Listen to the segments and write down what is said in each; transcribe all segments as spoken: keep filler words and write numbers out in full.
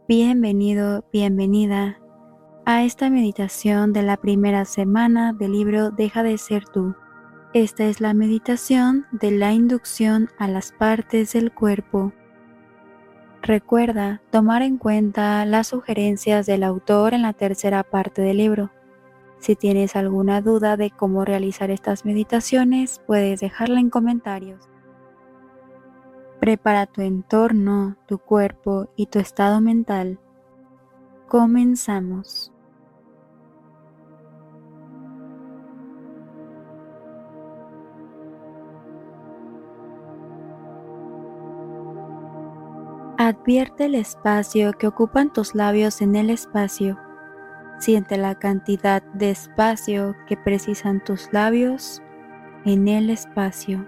Bienvenido, bienvenida a esta meditación de la primera semana del libro Deja de ser tú. Esta es la meditación de la inducción a las partes del cuerpo. Recuerda tomar en cuenta las sugerencias del autor en la tercera parte del libro. Si tienes alguna duda de cómo realizar estas meditaciones, puedes dejarla en comentarios. Prepara tu entorno, tu cuerpo y tu estado mental. Comenzamos. Advierte el espacio que ocupan tus labios en el espacio. Siente la cantidad de espacio que precisan tus labios en el espacio.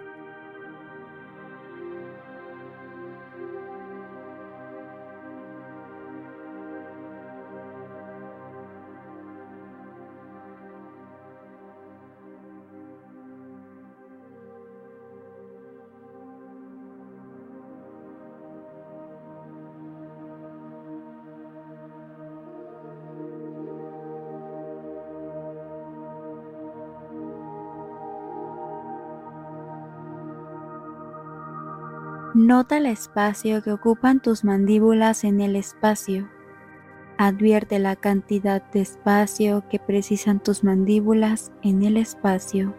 Nota el espacio que ocupan tus mandíbulas en el espacio. Advierte la cantidad de espacio que precisan tus mandíbulas en el espacio.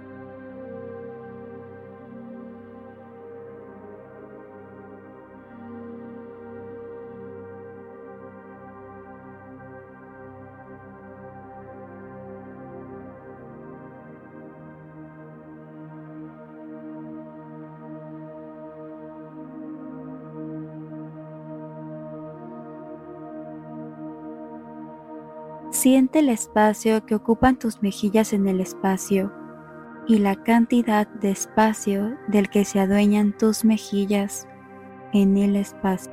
Siente el espacio que ocupan tus mejillas en el espacio y la cantidad de espacio del que se adueñan tus mejillas en el espacio.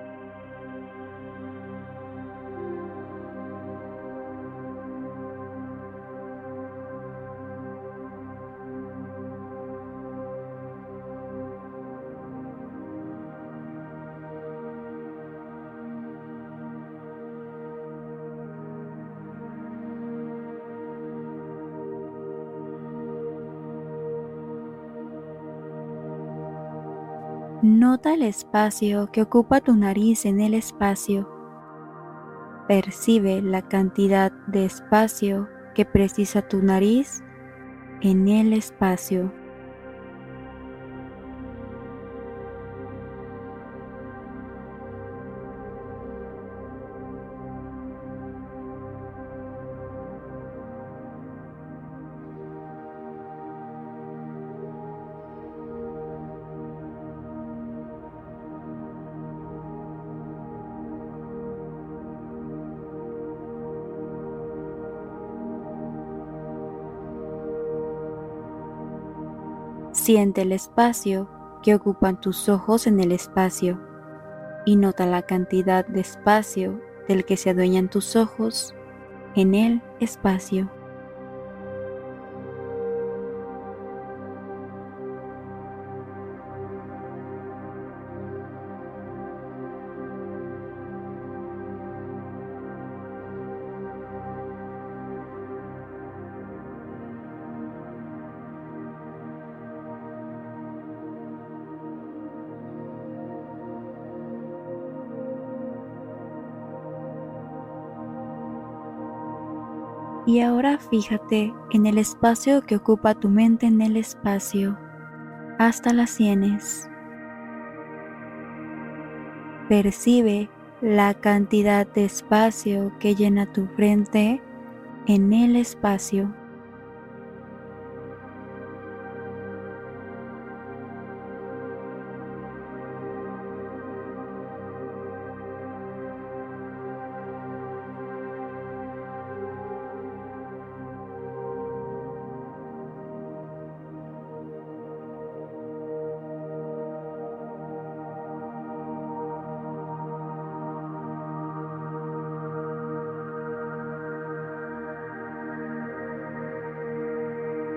Nota el espacio que ocupa tu nariz en el espacio. Percibe la cantidad de espacio que precisa tu nariz en el espacio. Siente el espacio que ocupan tus ojos en el espacio y nota la cantidad de espacio del que se adueñan tus ojos en el espacio. Y ahora fíjate en el espacio que ocupa tu mente en el espacio, hasta las sienes. Percibe la cantidad de espacio que llena tu frente en el espacio.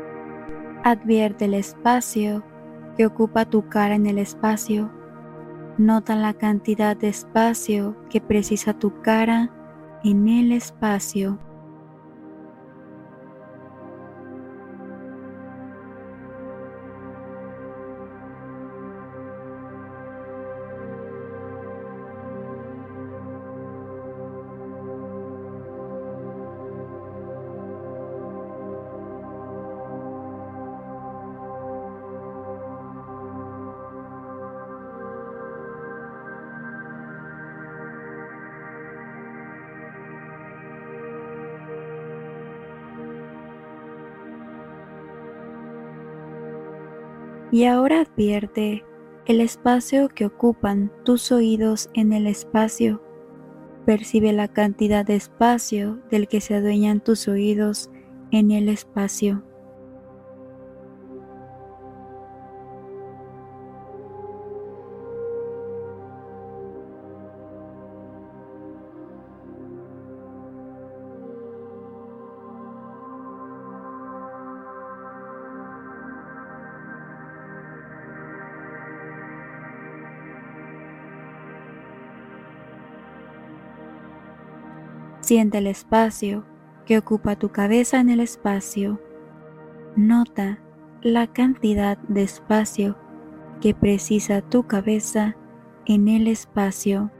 Advierte el espacio que ocupa tu cara en el espacio Nota la cantidad de espacio que precisa tu cara en el espacio. Y ahora advierte el espacio que ocupan tus oídos en el espacio. Percibe la cantidad de espacio del que se adueñan tus oídos en el espacio. Siente el espacio que ocupa tu cabeza en el espacio. Nota la cantidad de espacio que precisa tu cabeza en el espacio.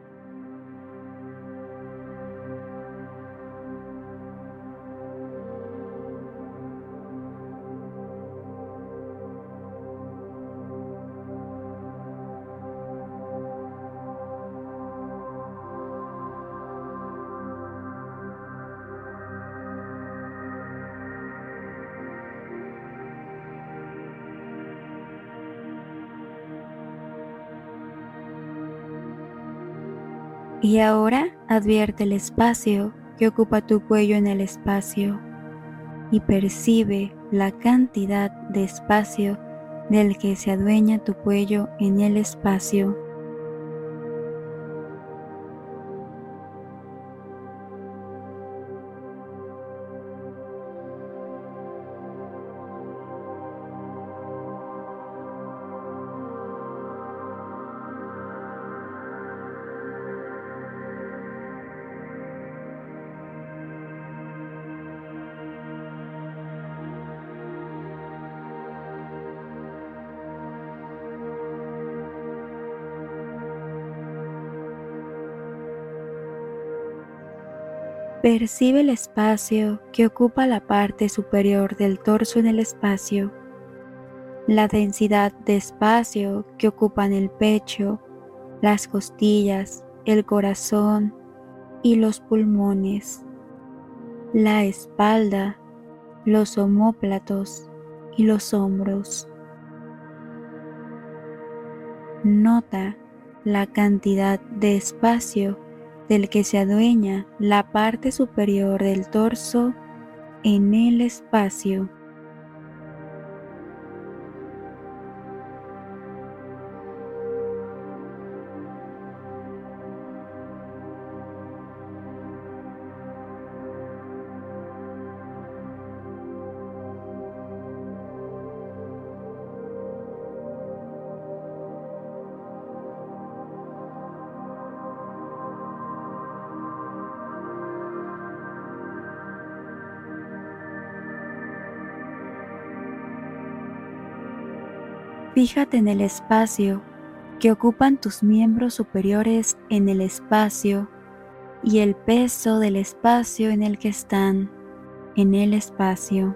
Y ahora advierte el espacio que ocupa tu cuello en el espacio y percibe la cantidad de espacio del que se adueña tu cuello en el espacio. Percibe el espacio que ocupa la parte superior del torso en el espacio, la densidad de espacio que ocupan el pecho, las costillas, el corazón y los pulmones, la espalda, los omóplatos y los hombros. Nota la cantidad de espacio del que se adueña la parte superior del torso en el espacio. Fíjate en el espacio que ocupan tus miembros superiores en el espacio y el peso del espacio en el que están en el espacio.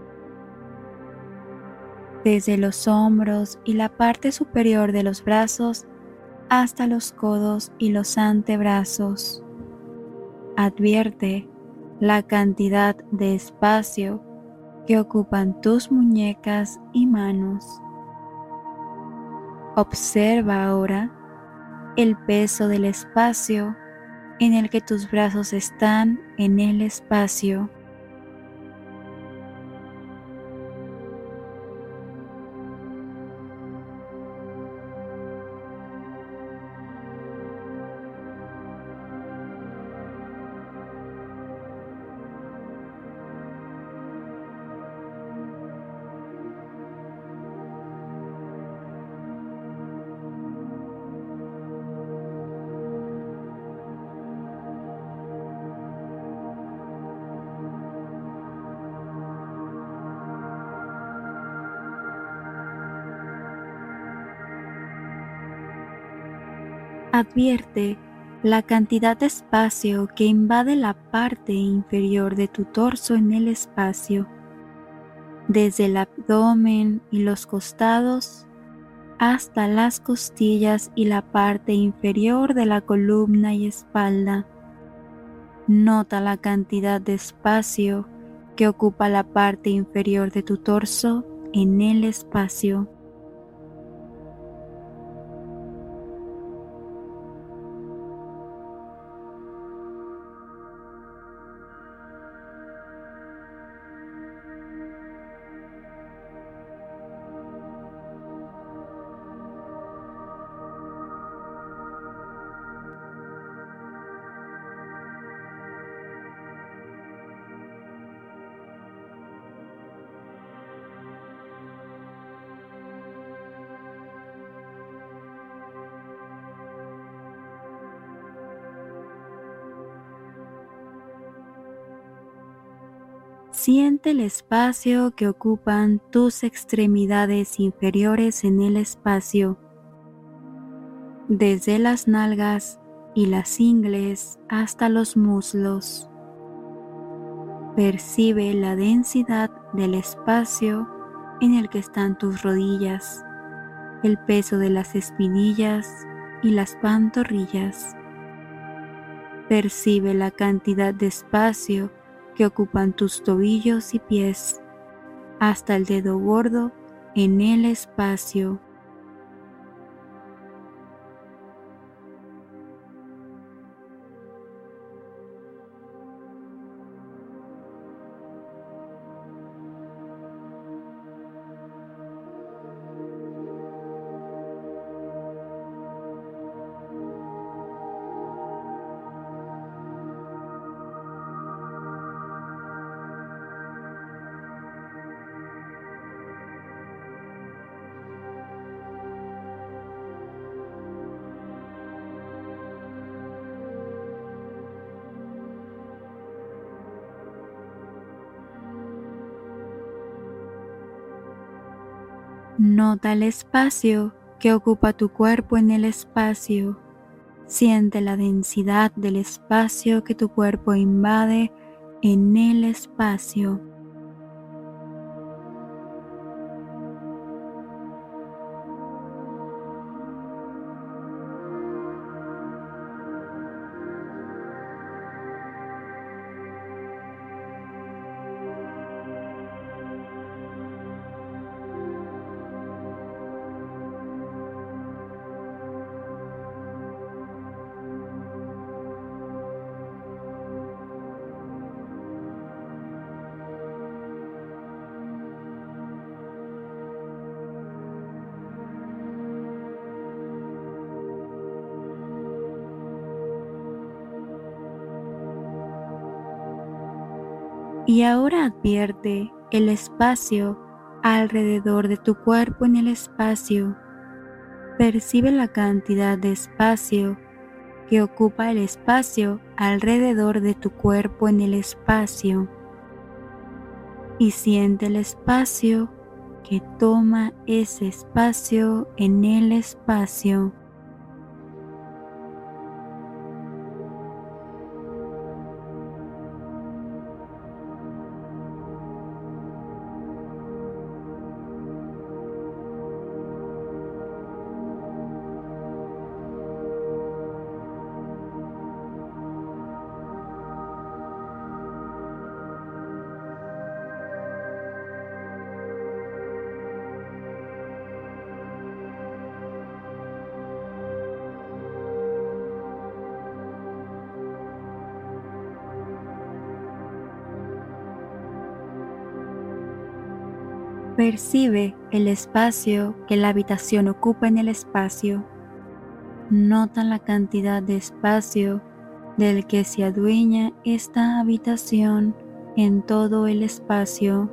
Desde los hombros y la parte superior de los brazos hasta los codos y los antebrazos. Advierte la cantidad de espacio que ocupan tus muñecas y manos. Observa ahora el peso del espacio en el que tus brazos están en el espacio. Advierte la cantidad de espacio que invade la parte inferior de tu torso en el espacio, desde el abdomen y los costados hasta las costillas y la parte inferior de la columna y espalda. Nota la cantidad de espacio que ocupa la parte inferior de tu torso en el espacio. Siente el espacio que ocupan tus extremidades inferiores en el espacio, desde las nalgas y las ingles hasta los muslos. Percibe la densidad del espacio en el que están tus rodillas, el peso de las espinillas y las pantorrillas. Percibe la cantidad de espacio que ocupan tus tobillos y pies, hasta el dedo gordo en el espacio. Nota el espacio que ocupa tu cuerpo en el espacio. Siente la densidad del espacio que tu cuerpo invade en el espacio. Y ahora advierte el espacio alrededor de tu cuerpo en el espacio. Percibe la cantidad de espacio que ocupa el espacio alrededor de tu cuerpo en el espacio. Y siente el espacio que toma ese espacio en el espacio. Percibe el espacio que la habitación ocupa en el espacio. Nota la cantidad de espacio del que se adueña esta habitación en todo el espacio.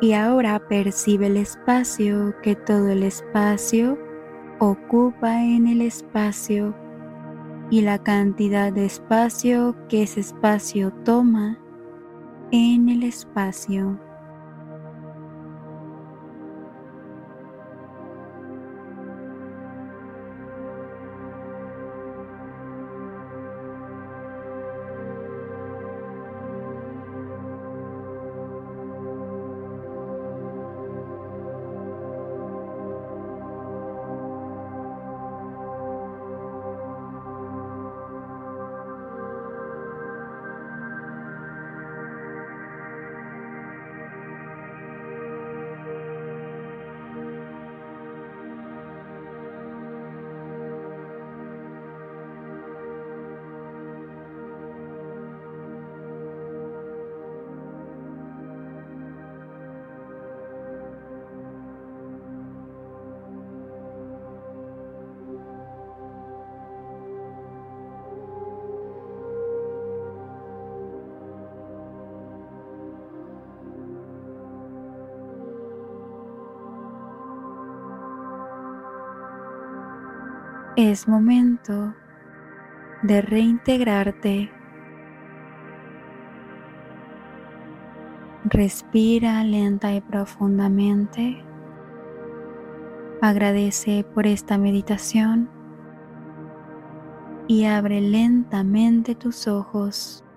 Y ahora percibe el espacio que todo el espacio ocupa en el espacio y la cantidad de espacio que ese espacio toma en el espacio. Es momento de reintegrarte. Respira lenta y profundamente. Agradece por esta meditación y abre lentamente tus ojos.